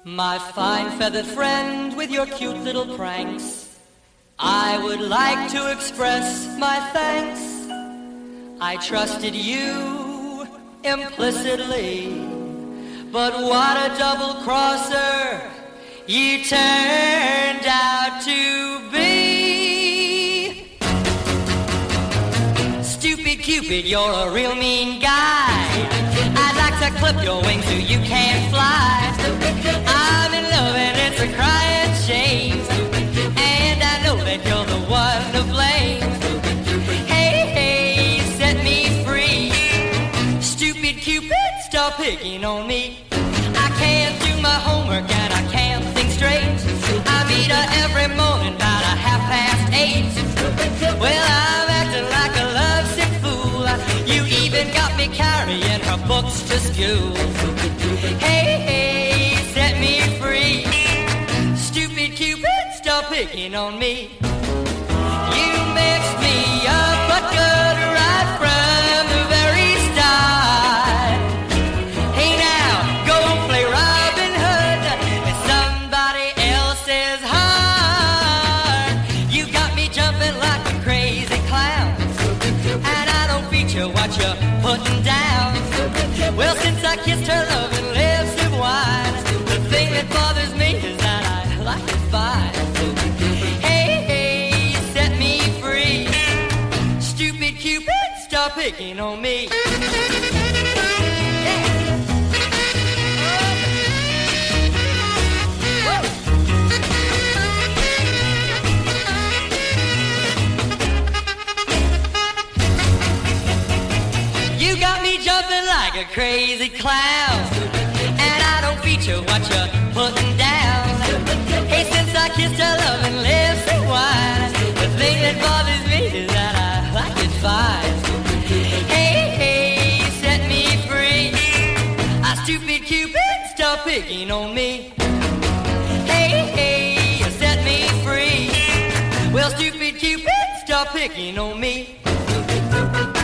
My fine feathered friend with your cute little pranks, I would like to express my thanks. I trusted you implicitly, but what a double crosser you turned out to be. Stupid Cupid, you're a real mean guy. I'd like to clip your wings so you can't fly. I'm in love and it's a crying shame, and I know that you're the one to blame. Hey, hey, set me free. Stupid Cupid, stop picking on me. I can't do my homework and I can't think straight. I meet her every morning about 8:30. Well, I'm acting like a lovesick fool. You even got me carrying her books to school. Hey, hey, set me free. Stupid Cupid, stop picking on me. You mixed me up but good right from the very start. Hey now, go play Robin Hood in somebody else's heart. You got me jumping like a crazy clown, and I don't feature what you're putting down. Well, since I kissed her loving lips of wine, the thing that bothers me is that I like it fine. Hey, hey, set me free. Stupid Cupid, stop picking on me. You got me jumping like a crazy clown, and I don't feature what you're putting down. Hey, since I kissed her loving lips and wine, the thing that bothers me is that I like it fine. Hey, hey, set me free. Stupid Cupid, stop picking on me. Hey, hey, set me free. Well, stupid Cupid, stop picking on me.